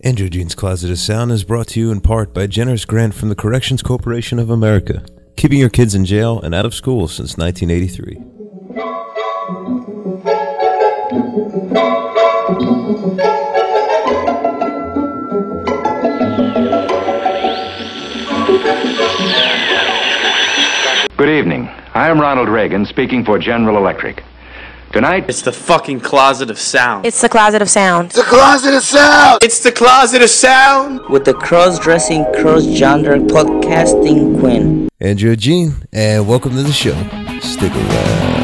Andrew Jean's Closet of Sound is brought to you in part by a generous grant from the Corrections Corporation of America, keeping your kids in jail and out of school since 1983. Good evening. I am Ronald Reagan speaking for General Electric. Tonight, it's the fucking Closet of Sound. It's the Closet of Sound. It's the Closet of Sound. It's the Closet of Sound. With the cross-dressing, cross-gender podcasting queen, Andrew Jean, and welcome to the show. Stick around.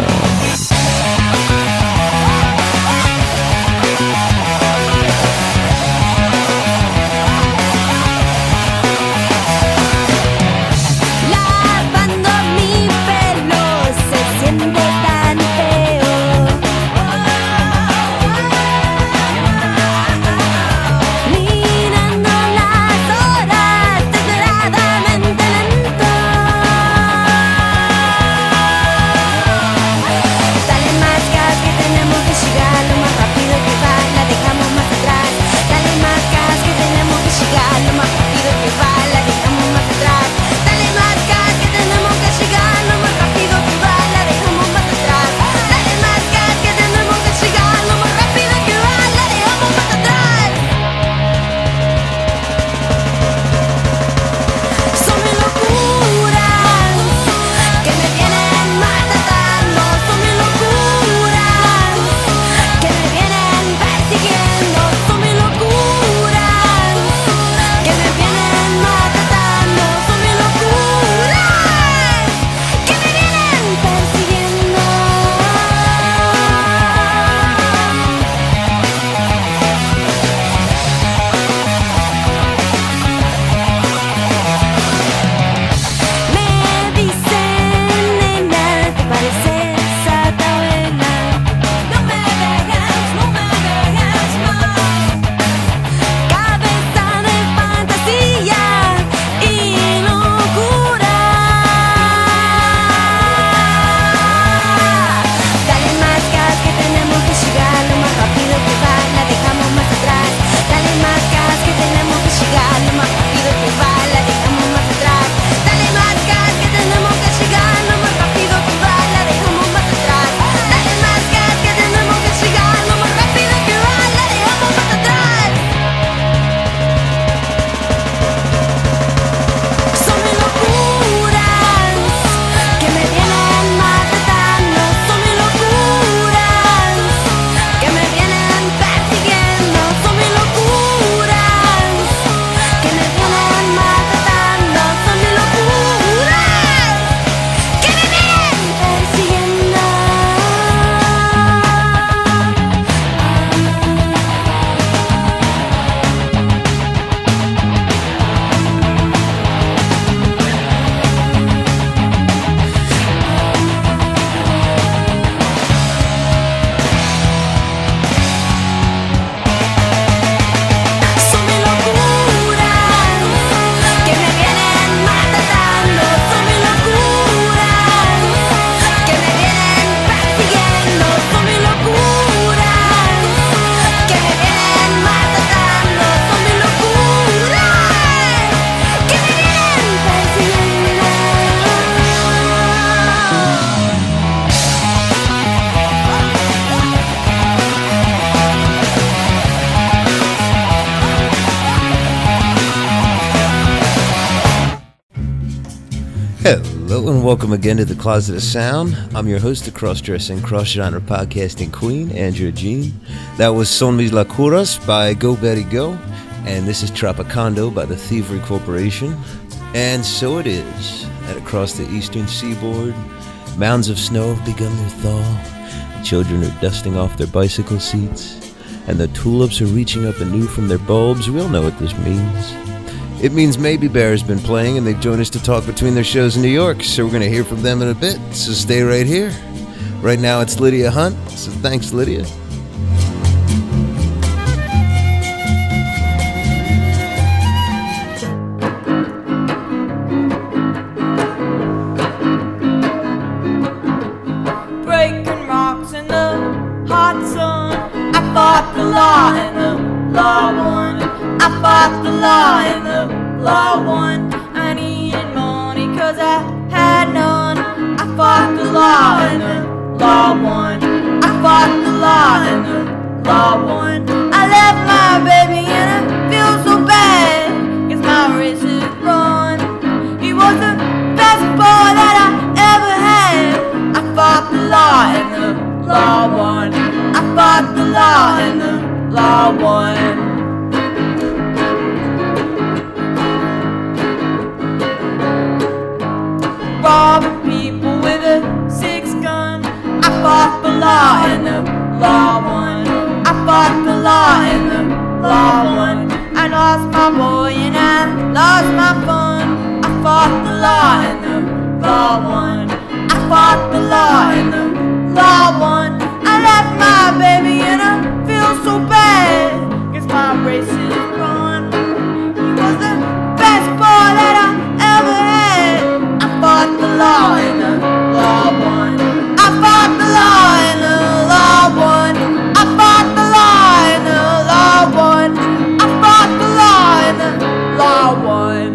Hello and welcome again to the Closet of Sound. I'm your host, the cross-dressing, cross-genre podcasting queen, Andrew Jean. That was Son Mis Locuras by Go Betty Go, and this is Tropicando by the Thievery Corporation. And so it is that across the eastern seaboard, mounds of snow have begun their thaw, children are dusting off their bicycle seats, and the tulips are reaching up anew from their bulbs. We all know what this means. It means Maybe Bear has been playing, and they've joined us to talk between their shows in New York, so we're going to hear from them in a bit, so stay right here. Right now it's Lydia Hunt, so thanks, Lydia. Breaking rocks in the hot sun, I fought the law and the law won. I law and the law won. I needed money cause I had none. I fought the law and the law won. I fought the law and the law won. I left my baby and I feel so bad, cause my race is run. He was the best boy that I ever had. I fought the law and the law won. I fought the law and the law won. Robbing people with a 6-gun. I fought the law and the law won. I fought the law and the law won. I lost my boy and I lost my fun. I fought the law and the law won. I fought the law and the law won. I left my baby and I feel so bad, cause my race is run. He was the best boy that I ever had. I fought the law and the law won. I fought the law and the law won. I fought the law and the law won. I fought the law and the law won.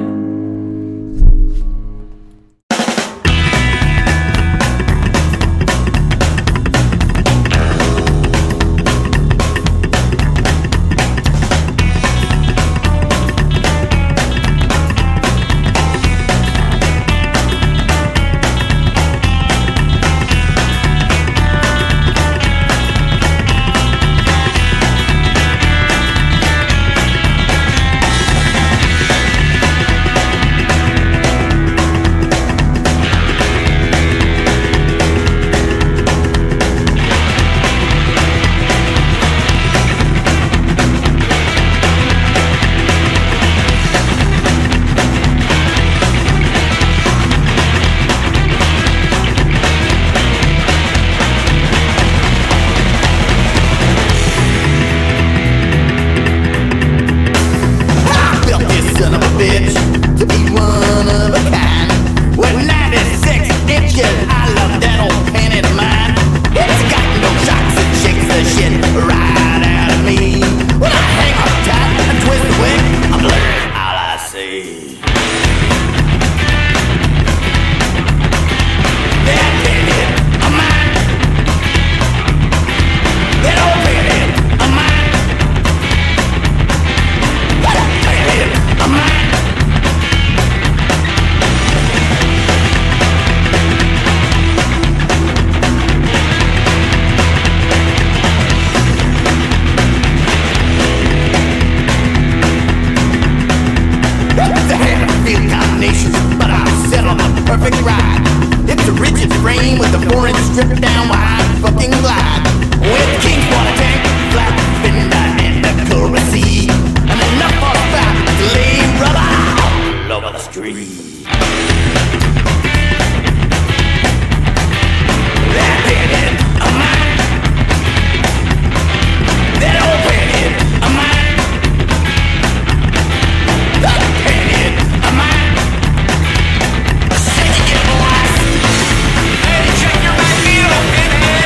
Check your right heel.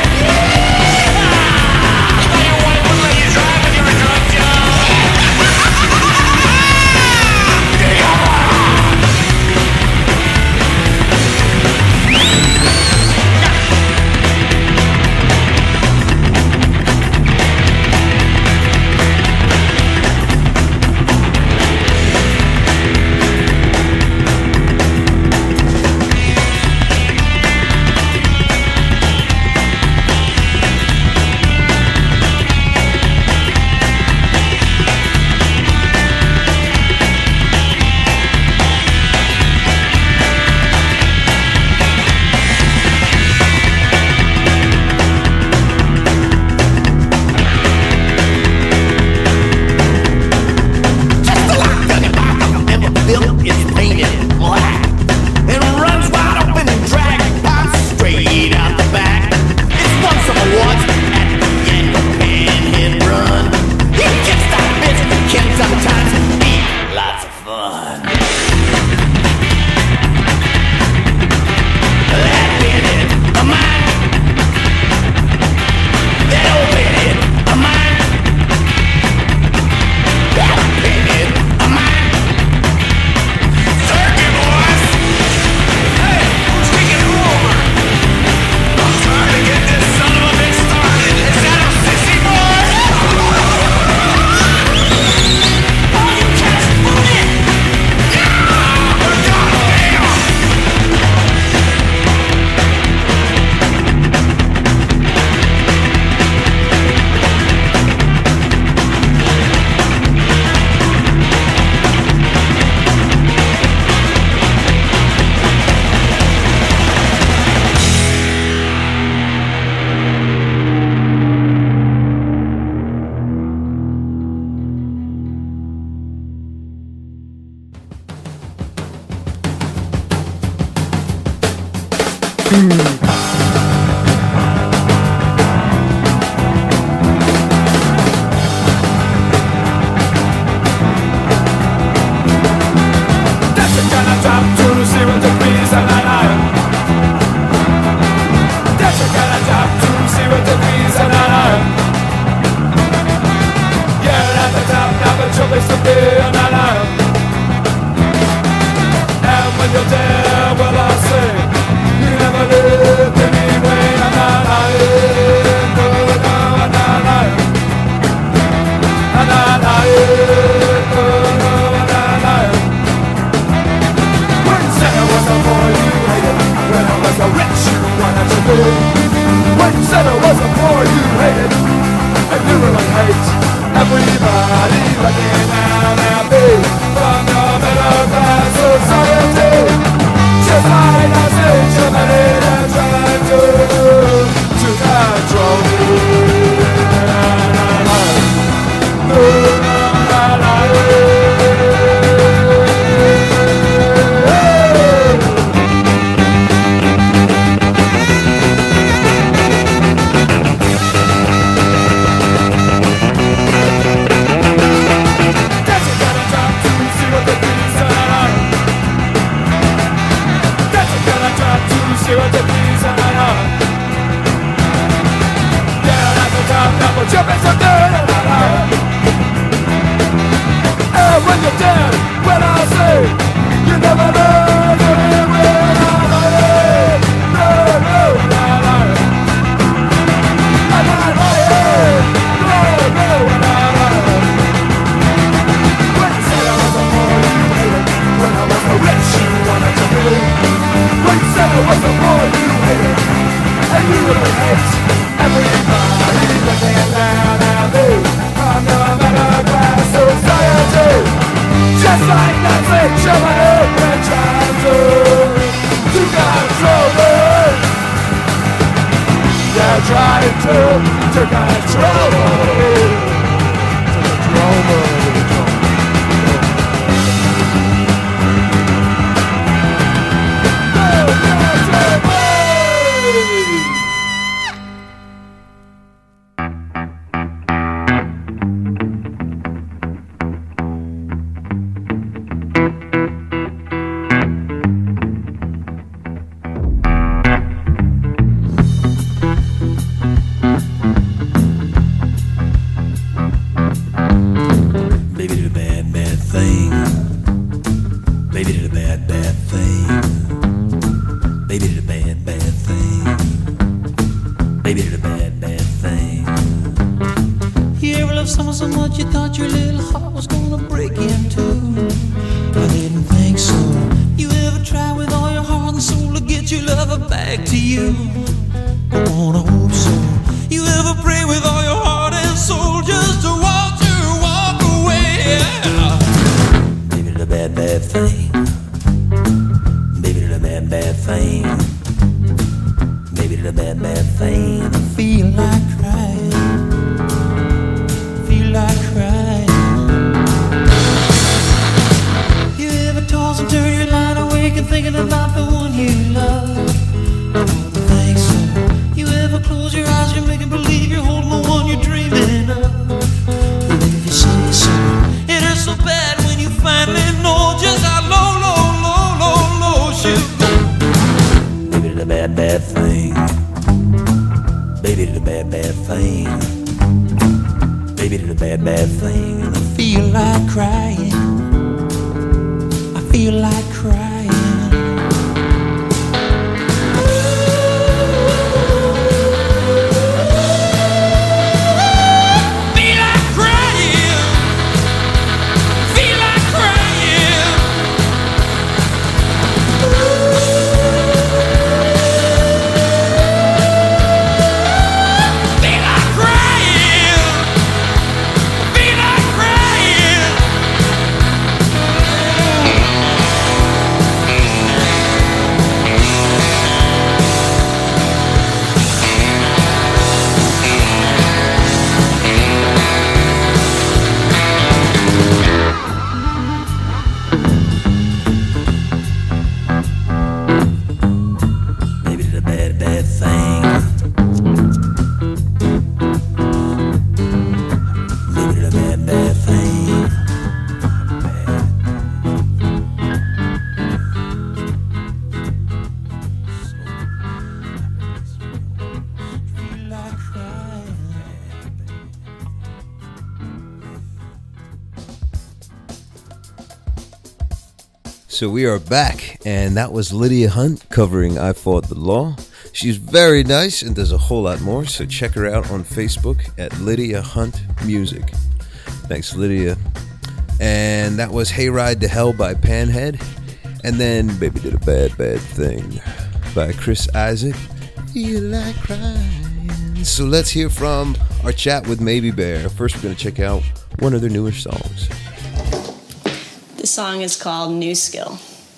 So we are back, and that was Lydia Hunt covering I Fought the Law. She's very nice and does a whole lot more, so check her out on Facebook at Lydia Hunt Music. Thanks, Lydia. And that was Hayride to Hell by Panhead. And then Baby Did a Bad, Bad Thing by Chris Isaak. Feel like crying. So let's hear from our chat with Maybe Bear. First, we're going to check out one of their newer songs. The song is called New Skill.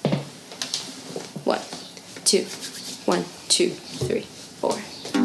1, 2, 1, 2, 3, 4.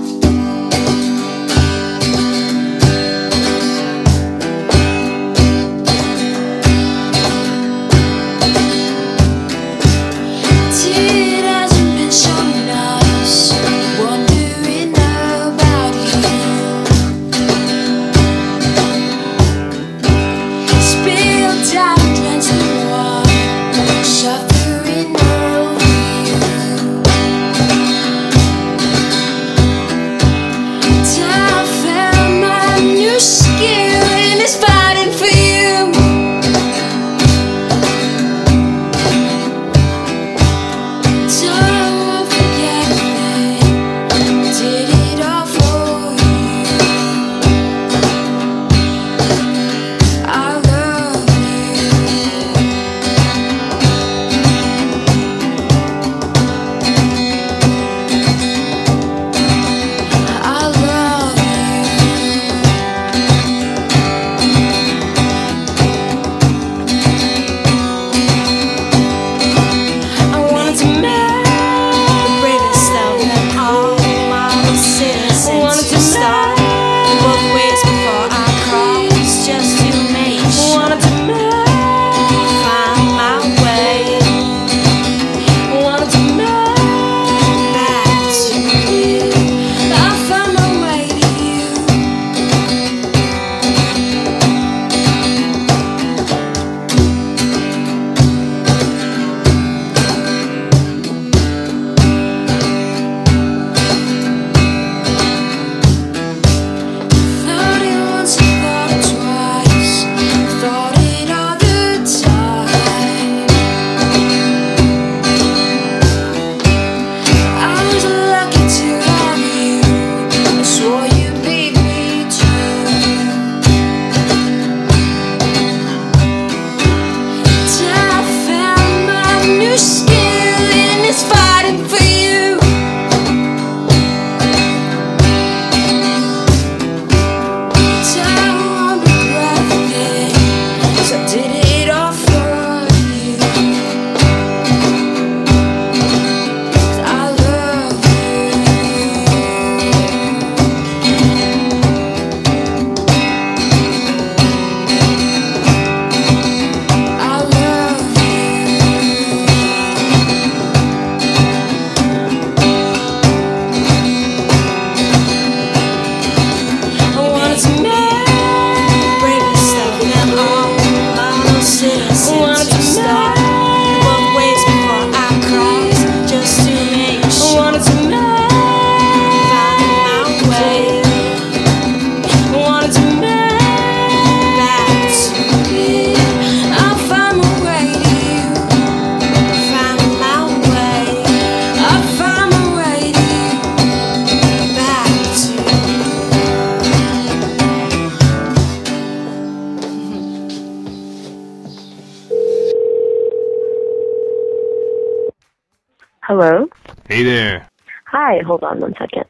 Hello? Hey there. Hi, hold on 1 second.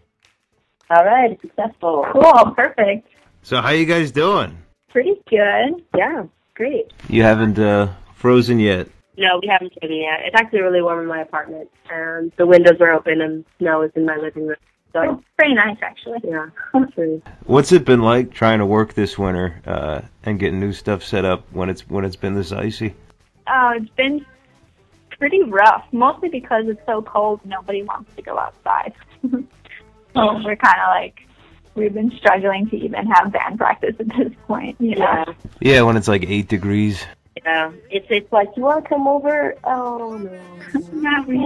All right, successful. Cool, perfect. So how you guys doing? Pretty good. Yeah, great. You haven't frozen yet? No, we haven't taken it yet. It's actually really warm in my apartment, and the windows are open, and snow is in my living room. So it's pretty nice, actually. Yeah. What's it been like trying to work this winter and getting new stuff set up when it's been this icy? It's been pretty rough, mostly because it's so cold. Nobody wants to go outside. So we're kind of like, we've been struggling to even have band practice at this point. You know? Yeah, when it's like 8 degrees. Yeah, it's like, you want to come over? Oh, no. Not really.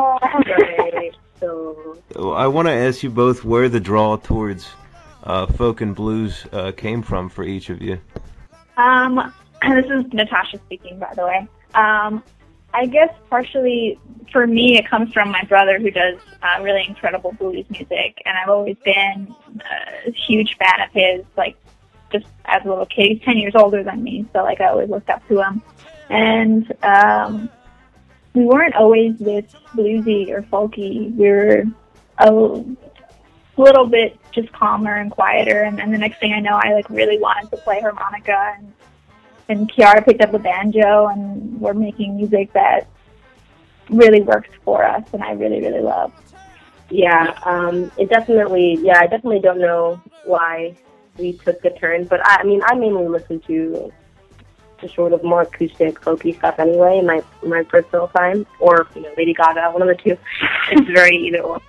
Right. So I want to ask you both where the draw towards folk and blues came from for each of you. This is Natasha speaking, by the way. I guess partially for me, it comes from my brother who does really incredible blues music, and I've always been a huge fan of his, like, just as a little kid. He's 10 years older than me, so, like, I always looked up to him. And we weren't always this bluesy or folky. We were a little bit just calmer and quieter, and then the next thing I know, I, like, really wanted to play harmonica, and Kiara picked up the banjo, and we're making music that really works for us, and I really, really love. Yeah, I definitely don't know why we took the turn, but I mean, I mainly listen to sort of more acoustic, folky stuff anyway in my personal time, or, you know, Lady Gaga, one of the two. It's very either or.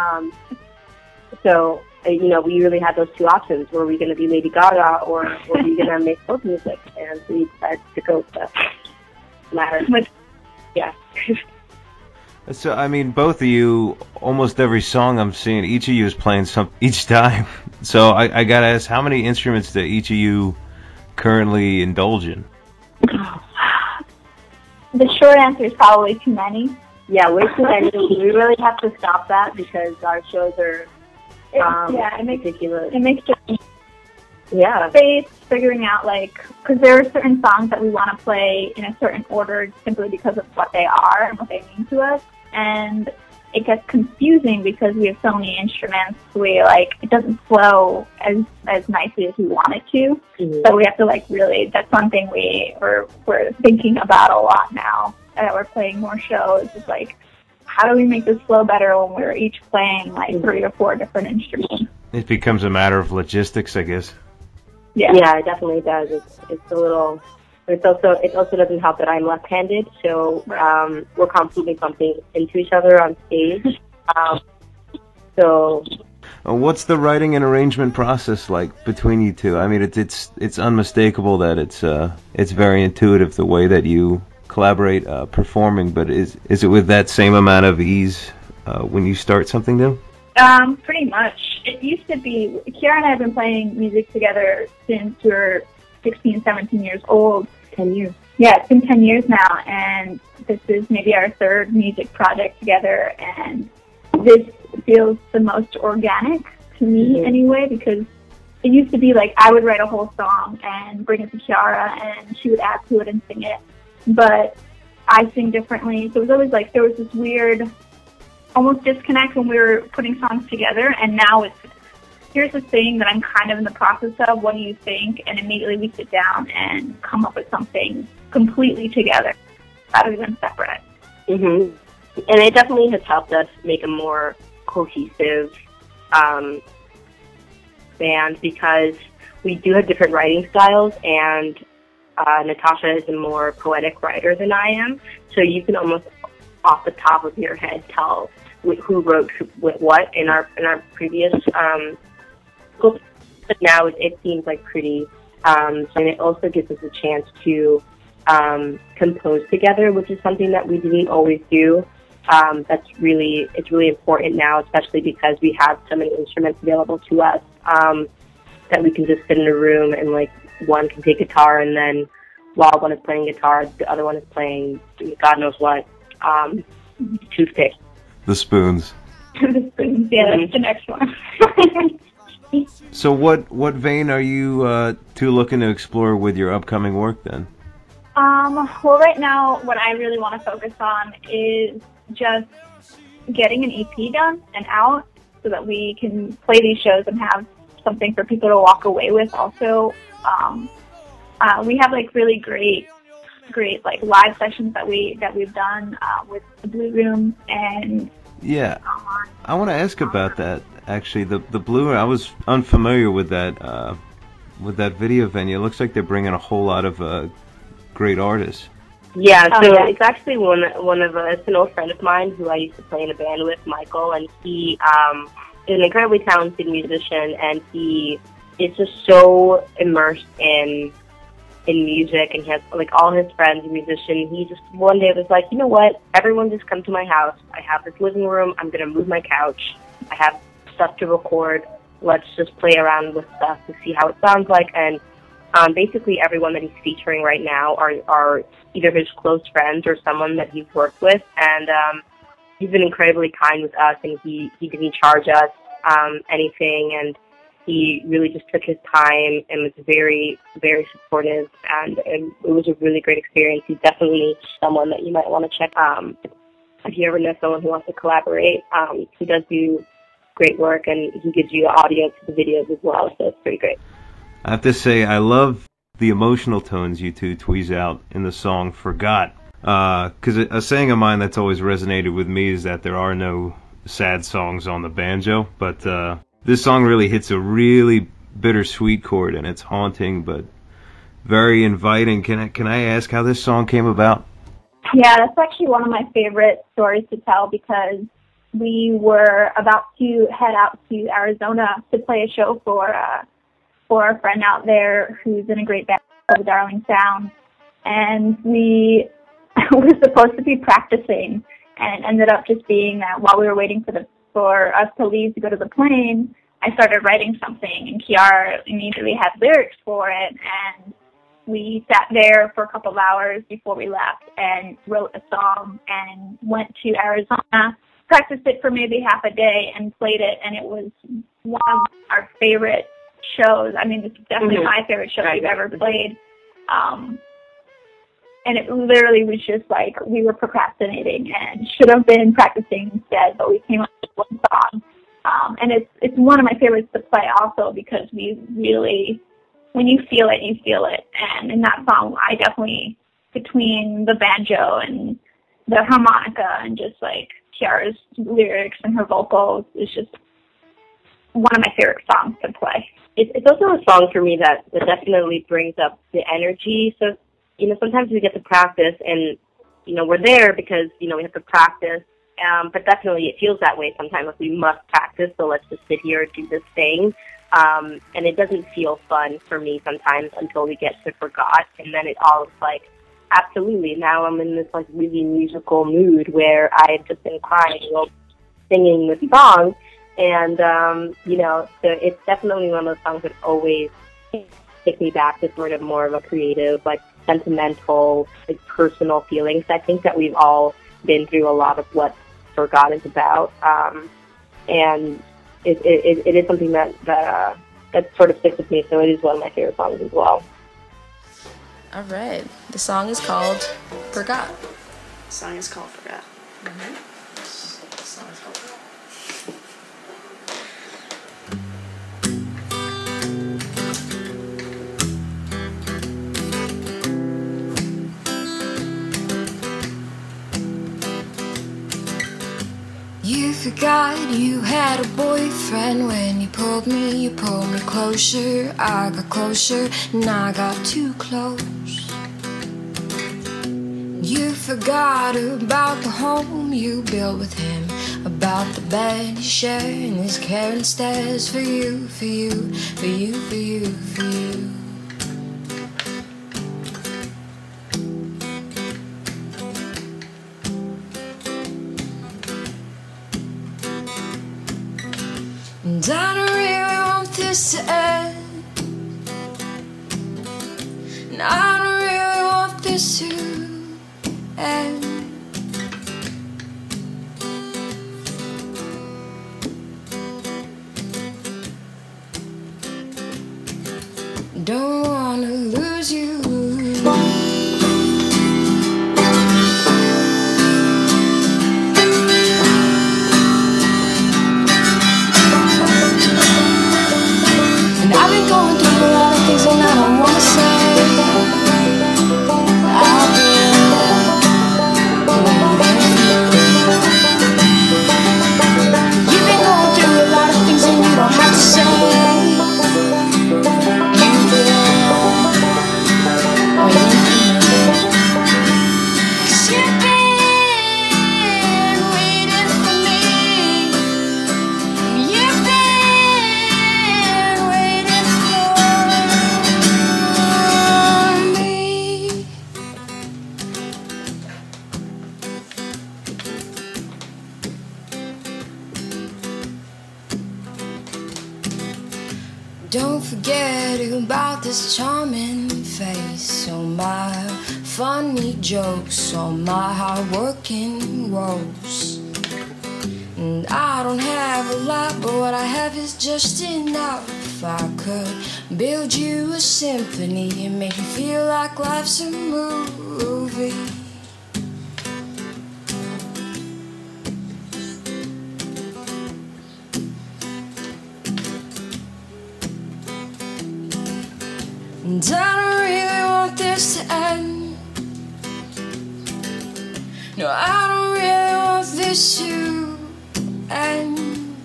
So, you know, we really had those two options. Were we going to be Lady Gaga, or were we going to make folk music? And so we decided to go with the latter. Yeah. So, I mean, both of you, almost every song I'm seeing, each of you is playing something each time. So I got to ask, how many instruments do each of you currently indulge in? The short answer is probably too many. Yeah, way too many. We really have to stop that because our shows are it makes ridiculous. It makes just space, figuring out, like, because there are certain songs that we want to play in a certain order simply because of what they are and what they mean to us, and it gets confusing because we have so many instruments. We, like, it doesn't flow as nicely as we want it to. Mm-hmm. So we have to, like, really, that's one thing we're thinking about a lot now that we're playing more shows. Is like, how do we make this flow better when we're each playing like 3 or 4 different instruments? It becomes a matter of logistics, I guess. Yeah, it definitely does. It's a little. It also doesn't help that I'm left-handed, so we're constantly bumping into each other on stage. What's the writing and arrangement process like between you two? I mean, it's unmistakable that it's very intuitive the way that you collaborate performing, but is it with that same amount of ease when you start something new? Pretty much. It used to be, Kiara and I have been playing music together since we were 16, 17 years old. 10 years. Yeah, it's been 10 years now, and this is maybe our 3rd music project together, and this feels the most organic to me anyway, because it used to be like I would write a whole song and bring it to Kiara, and she would add to it and sing it, but I sing differently, so it was always like there was this weird almost disconnect when we were putting songs together, and now it's, here's the thing that I'm kind of in the process of, what do you think? And immediately we sit down and come up with something completely together rather than separate. Mm-hmm. And it definitely has helped us make a more cohesive band because we do have different writing styles, and Natasha is a more poetic writer than I am, so you can almost off the top of your head tell who wrote what in our previous but now it seems like pretty, and it also gives us a chance to compose together, which is something that we didn't always do. It's really important now, especially because we have so many instruments available to us that we can just sit in a room and, like, one can take guitar, and then while one is playing guitar, the other one is playing God knows what, toothpick. The spoons. The spoons, yeah, that's the next one. So what vein are you two looking to explore with your upcoming work then? Well, right now, what I really want to focus on is just getting an EP done and out so that we can play these shows and have something for people to walk away with. Also, we have like really great like live sessions that we've done with the Blue Room, and yeah, I want to ask about that. Actually, the Blue Room, I was unfamiliar with that video venue. It looks like they're bringing a whole lot of great artists. Yeah, so it's actually one of it's an old friend of mine who I used to play in a band with, Michael, and he is an incredibly talented musician, and he is just so immersed in music, and he has like all his friends are musicians. He just one day was like, you know what? Everyone just come to my house. I have this living room. I'm gonna move my couch. I have stuff to record. Let's just play around with stuff to see how it sounds like. And Basically, everyone that he's featuring right now are either his close friends or someone that he's worked with, and he's been incredibly kind with us, and he didn't charge us anything, and he really just took his time and was very, very supportive, and it was a really great experience. He's definitely someone that you might want to check if you ever know someone who wants to collaborate. He does do great work, and he gives you audio to the videos as well, so it's pretty great. I have to say, I love the emotional tones you two tweeze out in the song Forgot. Because a saying of mine that's always resonated with me is that there are no sad songs on the banjo, but this song really hits a really bittersweet chord, and it's haunting but very inviting. Can I ask how this song came about? Yeah, that's actually one of my favorite stories to tell, because we were about to head out to Arizona to play a show for a friend out there who's in a great band called The Darling Sound, and we were supposed to be practicing, and it ended up just being that while we were waiting for us to leave to go to the plane, I started writing something, and Kiara immediately had lyrics for it, and we sat there for a couple of hours before we left and wrote a song and went to Arizona, practiced it for maybe half a day, and played it, and it was one of our favorite shows. I mean, it's definitely my favorite show we've ever played. And it literally was just like we were procrastinating and should have been practicing instead, but we came up with one song. And it's one of my favorites to play also, because we really, when you feel it, you feel it. And in that song, I definitely, between the banjo and the harmonica and just like Kiara's lyrics and her vocals, is just one of my favorite songs to play. It's also a song for me that definitely brings up the energy. So, sometimes we get to practice and, we're there because, we have to practice. But definitely it feels that way sometimes, like we must practice, so let's just sit here and do this thing. And it doesn't feel fun for me sometimes until we get to Forgot. And then it all is like, absolutely, now I'm in this like really musical mood where I've just been crying while singing this song. And, so it's definitely one of those songs that always take me back to sort of more of a creative, like sentimental, like personal feelings. I think that we've all been through a lot of what Forgot is about. And it is something that sort of sticks with me, so it is one of my favorite songs as well. All right. The song is called Forgot. The song is called Forgot. Mm-hmm. The song is called Forgot. You forgot you had a boyfriend when you pulled me closer. I got closer and I got too close. You forgot about the home you built with him, about the bed you share and his care and stares for you, for you, for you, for you, for you. And I don't really want this to end, and I don't really want this to end. Don't wanna lose you. I've been going through a lot of things and I don't wanna say. I've been Don't forget about this charming face, all my funny jokes, all my hard-working woes. And I don't have a lot, but what I have is just enough. I could build you a symphony and make you feel like life's a movie. And I don't really want this to end. No, I don't really want this to end.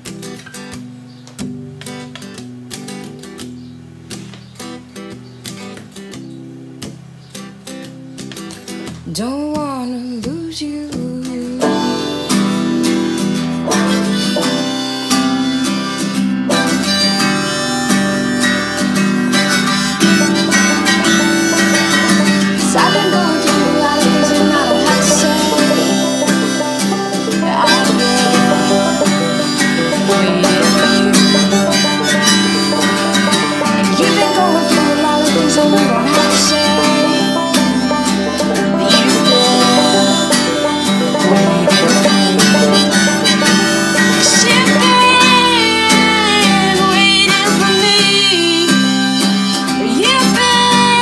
Don't wanna lose you. I've been going through a lot of things and I don't have to say. I've been waiting for you. And you've been going through a lot of things and we don't have to say. You've been waiting for me. 'Cause you've been waiting for me. You've been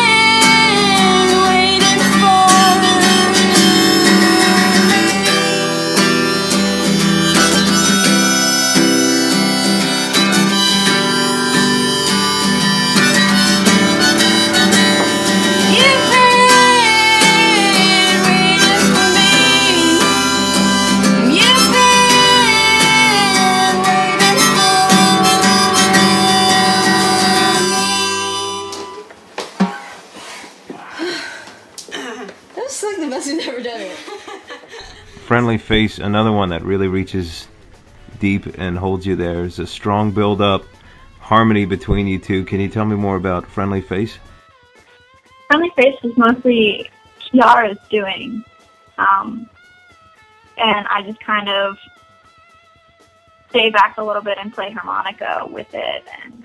Friendly Face, another one that really reaches deep and holds you there. There's a strong build-up, harmony between you two. Can you tell me more about Friendly Face? Friendly Face is mostly Kiara's doing, and I just kind of stay back a little bit and play harmonica with it,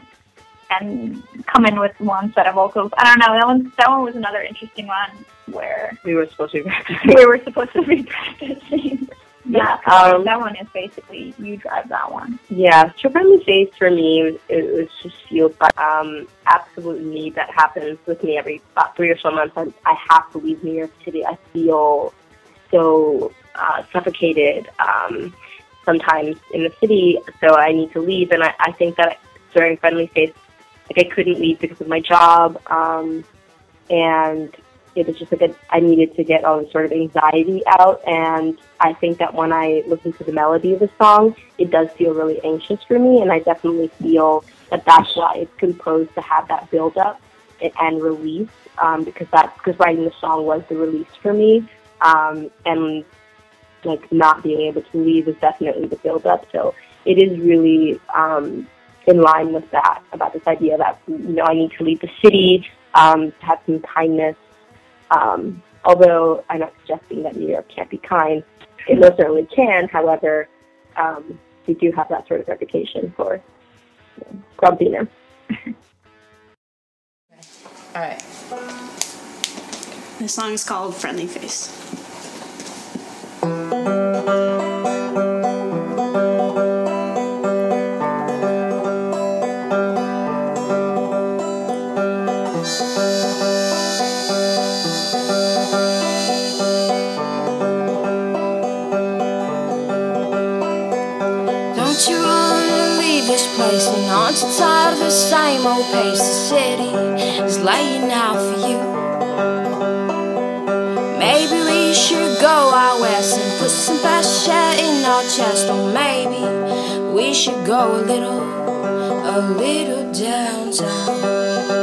and come in with one set of vocals. I don't know, that one was another interesting one where we were supposed to be practicing. Yeah, that one is basically you drive that one. Yeah, so Friendly Face for me, it was just fueled by absolute need that happens with me every about 3 or so months. I have to leave New York City. I feel so suffocated sometimes in the city, so I need to leave. And I think that during Friendly Face, like I couldn't leave because of my job, and it was just like I needed to get all this sort of anxiety out. And I think that when I listen to the melody of the song, it does feel really anxious for me, and I definitely feel that that's why it's composed to have that build up and release, because writing the song was the release for me, and like not being able to leave is definitely the build up. So it is really in line with that, about this idea that, I need to leave the city, to have some kindness. Although I'm not suggesting that New York can't be kind. It most certainly can. However, we do have that sort of reputation for grumpiness. All right. The song is called Friendly Face. And aren't you tired of the same old pace? The city is laying out for you. Maybe we should go out west and put some fresh air in our chest. Or maybe we should go a little downtown.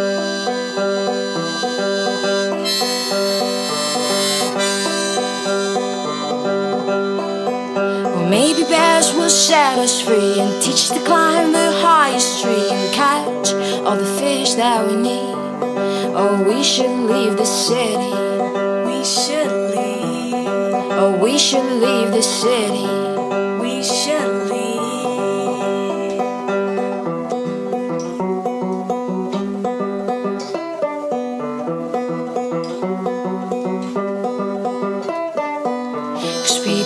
Maybe bears will set us free and teach us to climb the highest tree and catch all the fish that we need. Oh, we should leave the city. We should leave. Oh, we should leave the city. We should leave.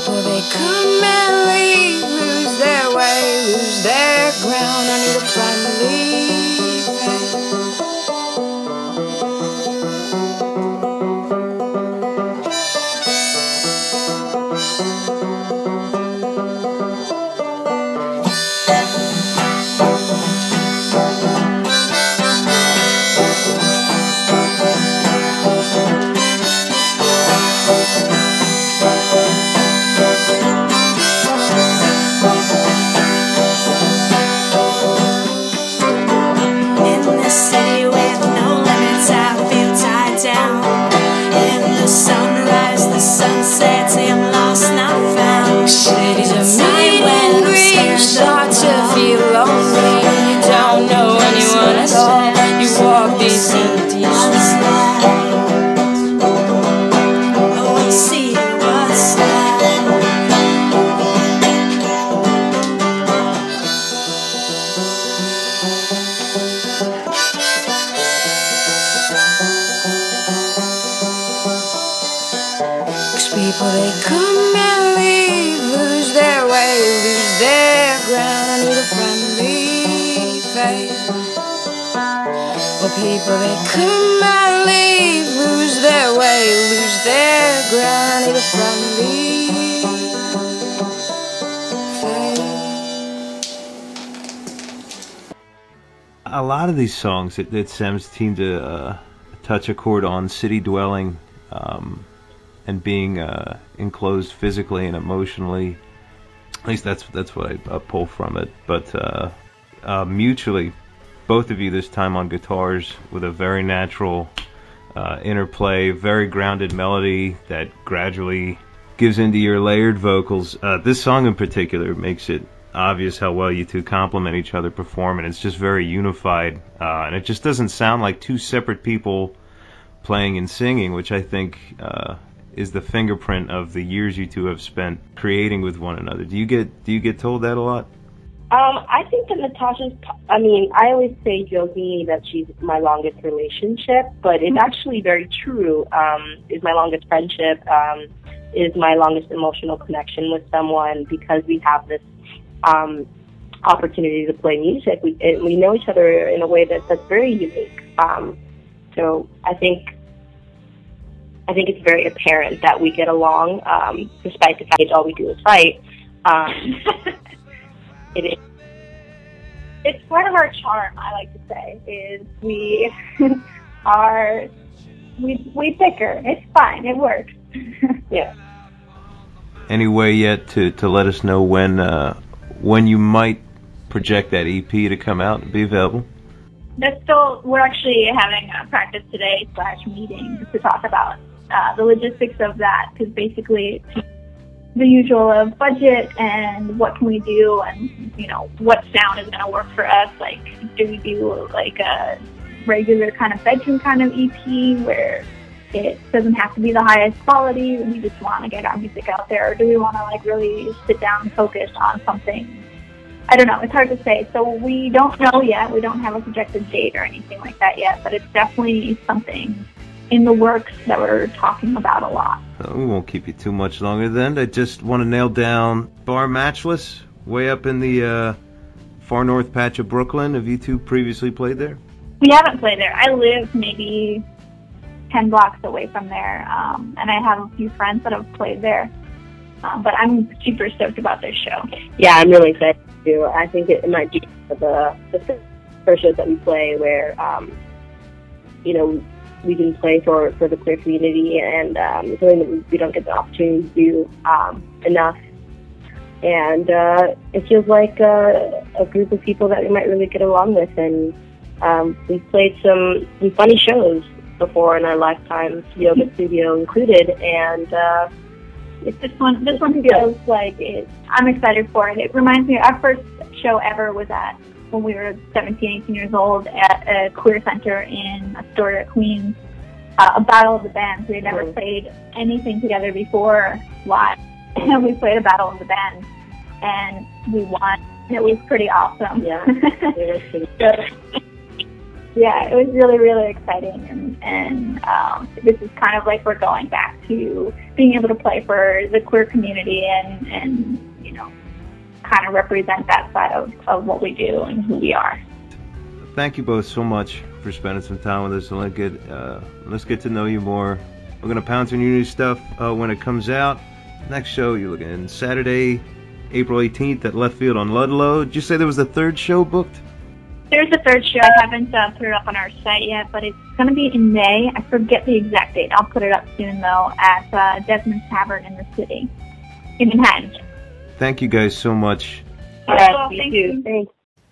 people, they come and leave, lose their way, lose their ground. I need a friendly face. Cities of meet and greet, start to feel lonely. You don't know anyone at all. You walk these empty streets. Oh, and see what's people, they come and leave, lose their way, lose their ground. I need a friendly face. Well, people, they come and leave, lose their way, lose their ground. I need a friendly face. A lot of these songs that Sam's team to touch a chord on city dwelling, and being enclosed physically and emotionally. At least that's what I pull from it. But mutually, both of you this time on guitars with a very natural interplay, very grounded melody that gradually gives into your layered vocals. This song in particular makes it obvious how well you two complement each other performing. It's just very unified, and it just doesn't sound like two separate people playing and singing, which I think is the fingerprint of the years you two have spent creating with one another. Do you get told that a lot? I think that Natasha's, I always say jokingly that she's my longest relationship, but it's actually very true. Is my longest friendship, is my longest emotional connection with someone, because we have this opportunity to play music. We know each other in a way that's very unique. So I think it's very apparent that we get along, despite the fact that all we do is fight. It's part of our charm, I like to say, is we bicker. It's fine. It works. Yeah. Any way yet to let us know when you might project that EP to come out and be available? We're actually having a practice today / meeting to talk about the logistics of that, because basically it's the usual of budget and what can we do, and what sound is going to work for us. Like, do we do like a regular kind of bedroom kind of EP where it doesn't have to be the highest quality, we just want to get our music out there, or do we want to like really sit down and focus on something? I don't know, it's hard to say. So we don't know yet. We don't have a projected date or anything like that yet, but it's definitely something in the works that we're talking about a lot. We won't keep you too much longer then. I just want to nail down Bar Matchless, way up in the far north patch of Brooklyn. Have you two previously played there? We haven't played there. I live maybe 10 blocks away from there, and I have a few friends that have played there. But I'm super stoked about this show. Yeah, I'm really excited too. I think it might be the first shows that we play where, we can play for the queer community, and something that we don't get the opportunity to do enough. And it feels like a group of people that we might really get along with. And we've played some funny shows before in our lifetimes, Yoga Studio included, and this one feels like it. I'm excited for it. It reminds me, our first show ever was at when we were 17, 18 years old at a queer center in Astoria, Queens, a battle of the bands. We had never played anything together before live, and we played a battle of the bands, and we won. It was pretty awesome. Yeah, it was pretty good. yeah, it was really, really exciting, and this is kind of like we're going back to being able to play for the queer community and you know, kind of represent that side of what we do and who we are. Thank you both so much for spending some time with us. And let's get to know you more. We're gonna pounce on your new stuff when it comes out. Next show you're looking at Saturday, April 18th at Left Field on Ludlow. Did you say there was a third show booked? There's a third show. I haven't put it up on our site yet, but it's going to be in May. I forget the exact date. I'll put it up soon, though, at Desmond's Tavern in the city, in Manhattan. Thank you guys so much. Well, thank you. Thanks.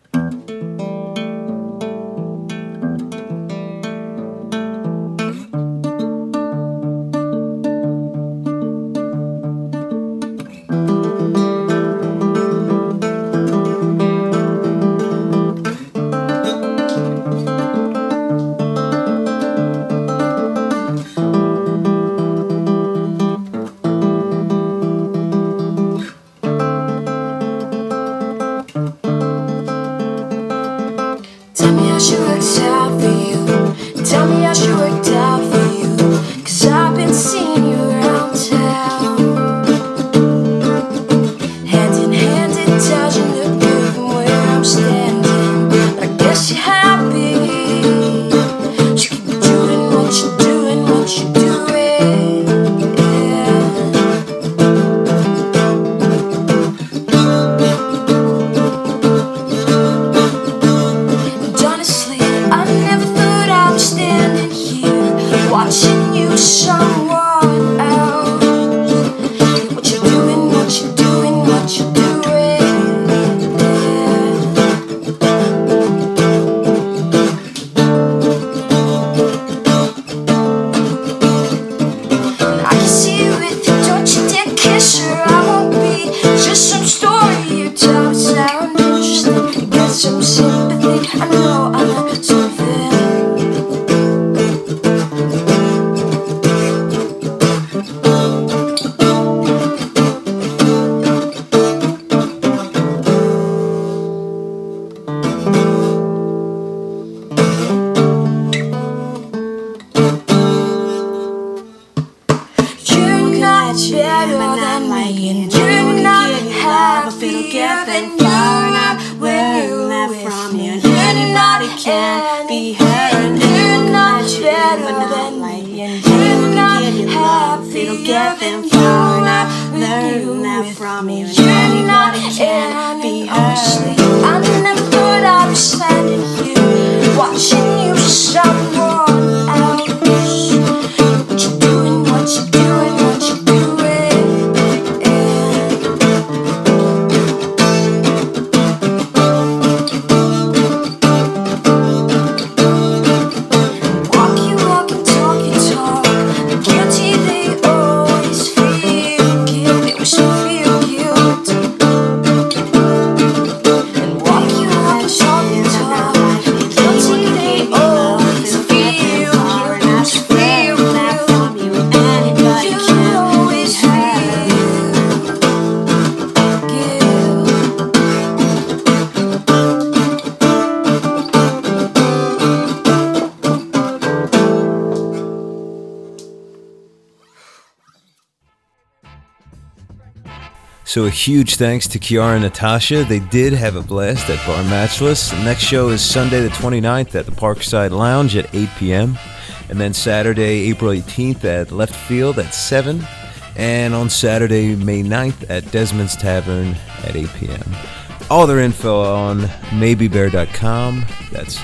So a huge thanks to Kiara and Natasha. They did have a blast at Bar Matchless. The next show is Sunday the 29th at the Parkside Lounge at 8 p.m. And then Saturday, April 18th at Left Field at 7. And on Saturday, May 9th at Desmond's Tavern at 8 p.m. All their info on maybebear.com. That's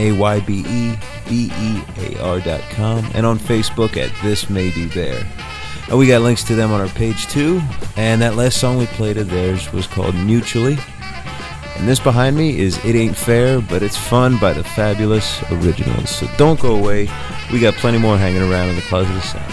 MAYBEBEAR.com. And on Facebook at This May Be Bear. We got links to them on our page too, and that last song we played of theirs was called Mutually. And this behind me is It Ain't Fair, But It's Fun by the Fabulous Originals. So don't go away, we got plenty more hanging around in the Closet of Sound.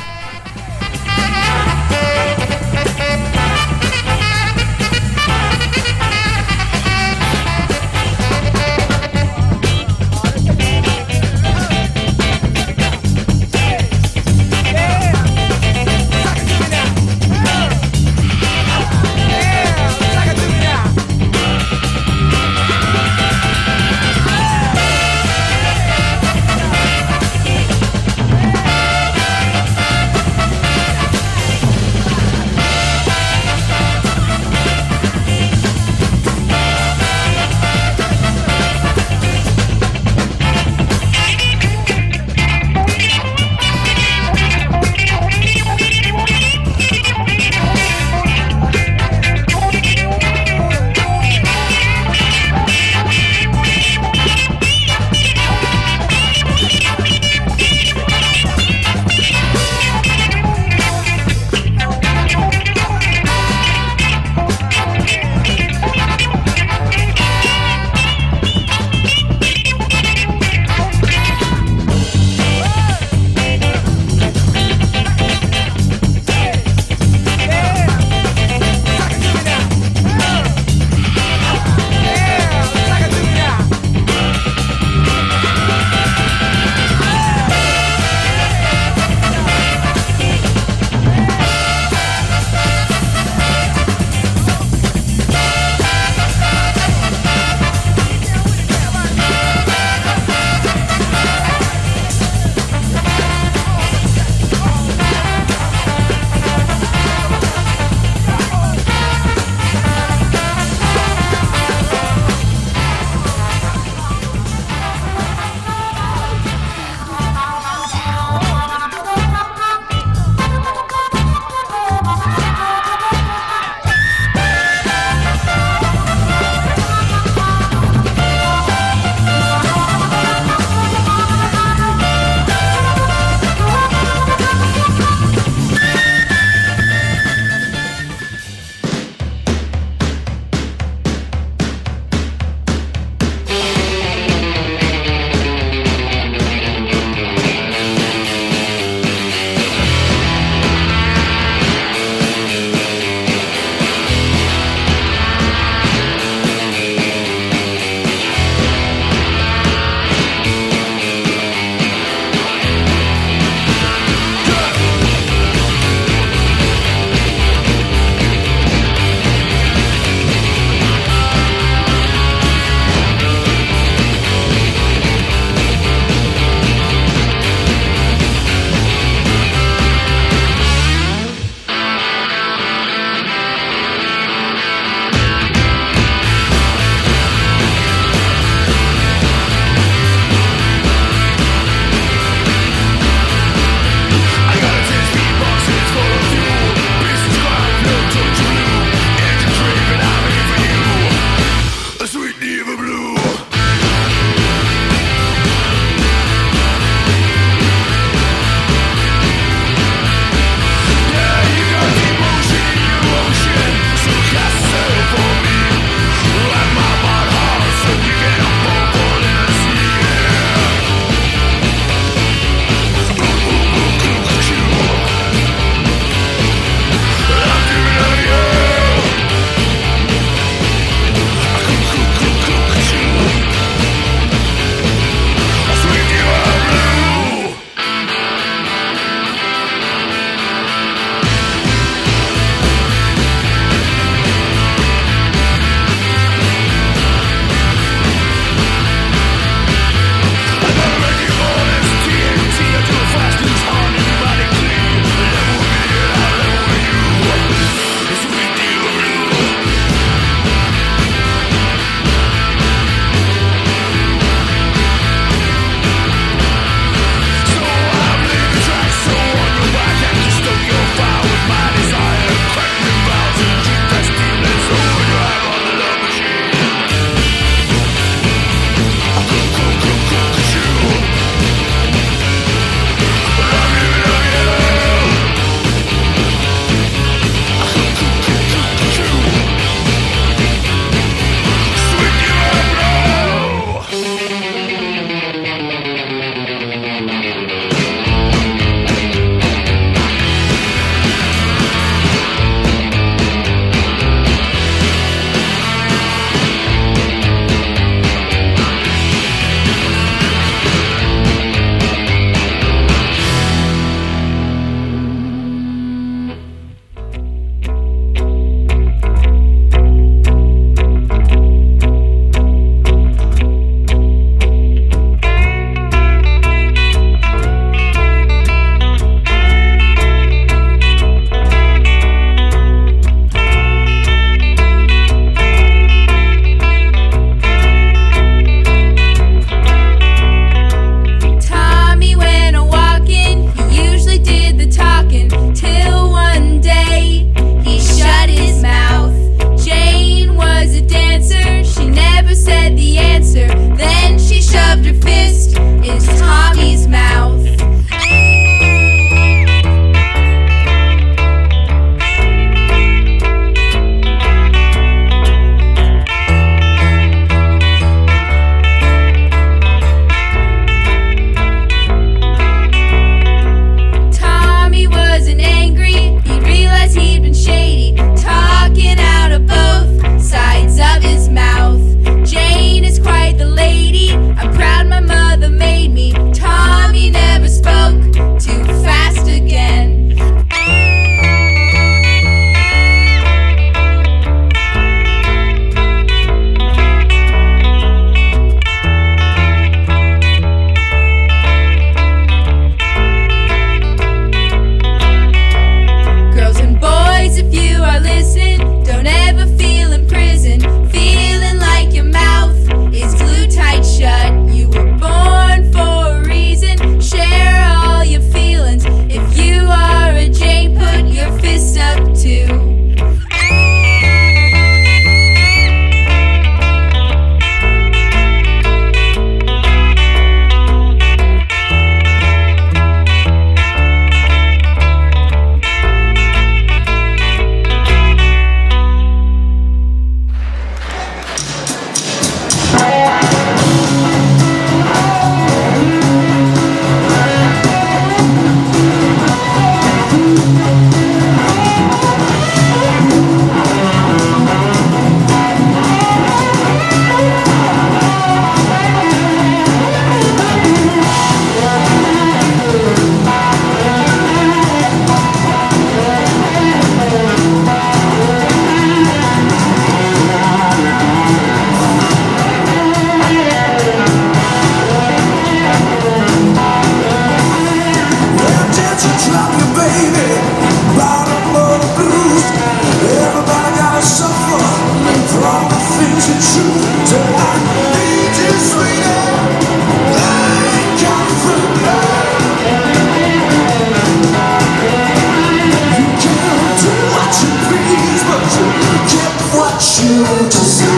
you to see.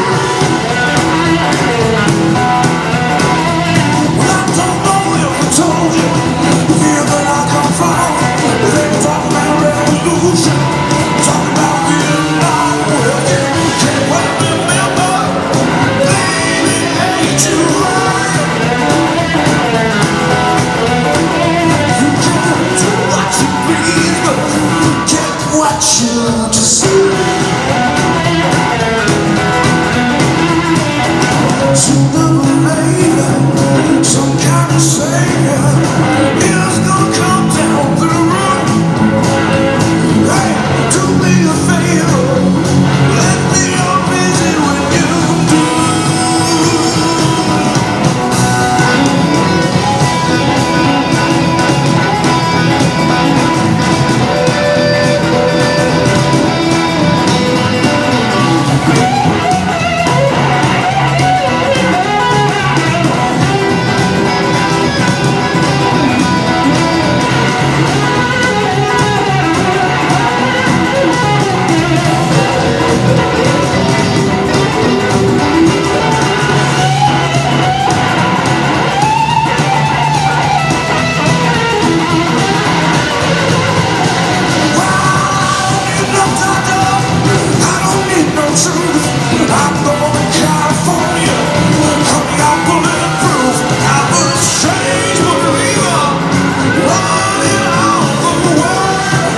Well, I don't know if I told you, here that I come from, they talk about revolution, talk about Vietnam, well, you can't quite remember, baby, ain't you right? You can't do what you please, but you get what you deserve. Sooner or later, some kind of savior is gonna come down the road. Hey, do me a favor, let me all busy when you do. I'm going to California, honey, I'm bulletproof. I'm a strange believer, running all the world.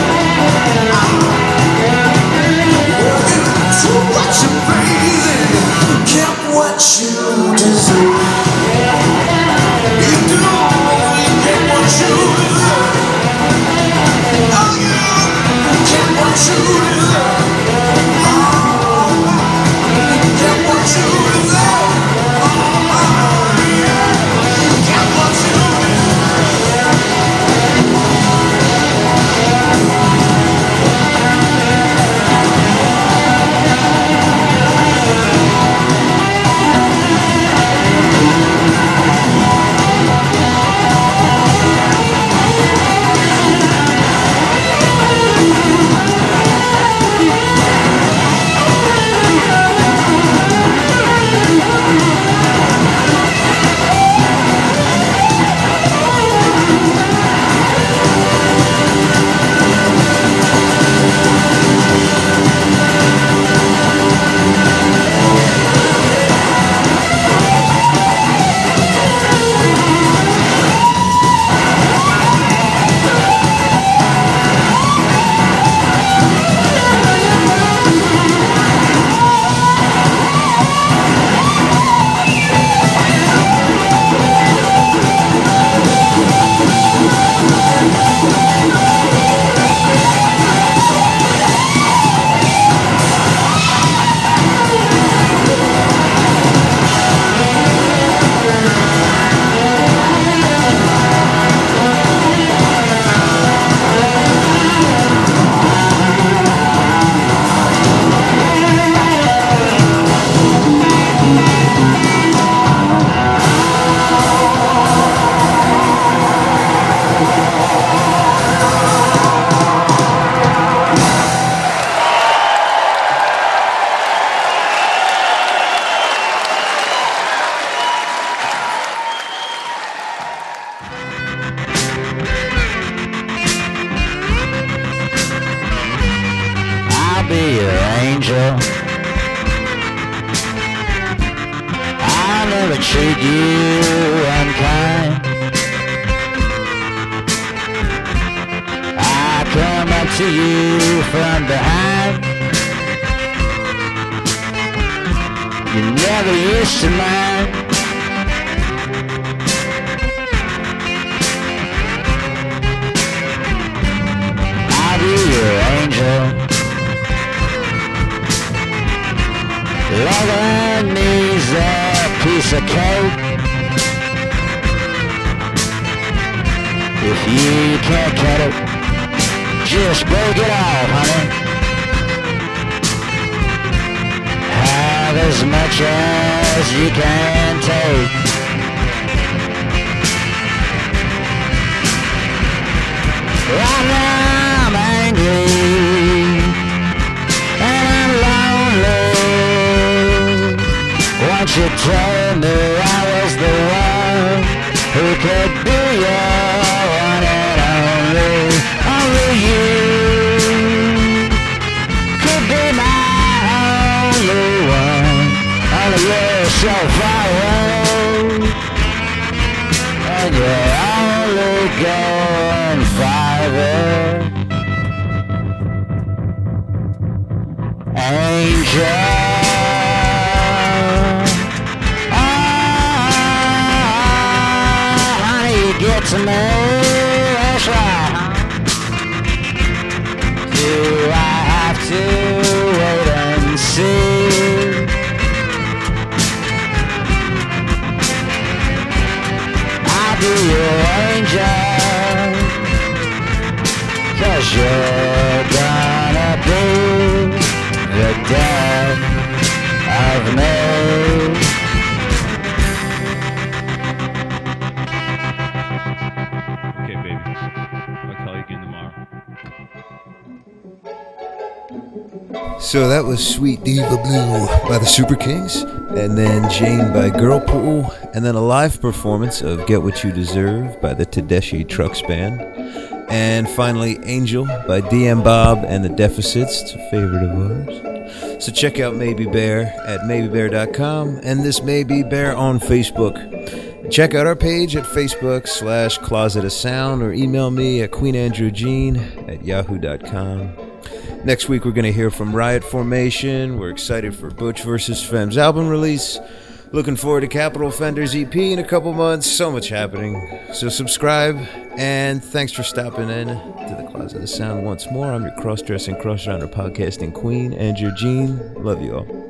Well, it's too much of crazy, get what you deserve. You do, you get what you deserve. Oh, you get what you deserve. Be your angel. I'll never treat you unkind. I come up to you from behind. You never used to mind. I'll be your angel. Lover needs a piece of cake. If you can't cut it, just break it off, honey. Have as much as you can take. Right now I'm angry and I'm lonely. you tell me I was the one who could be your one and only you could be my only one, only you're so far away, and you're only going farther. Angel, honey, you get to me, that's right. Do I have to wait and see? I'll be your angel, 'cause you're gonna be the death of me. Okay, baby. I'll call you again tomorrow. So that was Sweet Diva Blue by the Super Kings, and then Jane by Girlpool, and then a live performance of Get What You Deserve by the Tedeschi Trucks Band, and finally Angel by DM Bob and the Deficits. It's a favorite of ours. So check out Maybe Bear at maybebear.com and this Maybe Bear on Facebook. Check out our page at Facebook/Closet of Sound, or email me at queenandrewjean@yahoo.com. Next week we're going to hear from Riot Formation. We're excited for Butch vs. Femmes album release. Looking forward to Capital Offenders EP in a couple months. So much happening. So subscribe, and thanks for stopping in to the Closet of Sound once more. I'm your cross-dressing, cross-genre podcasting queen, Andrew Jean. Love you all.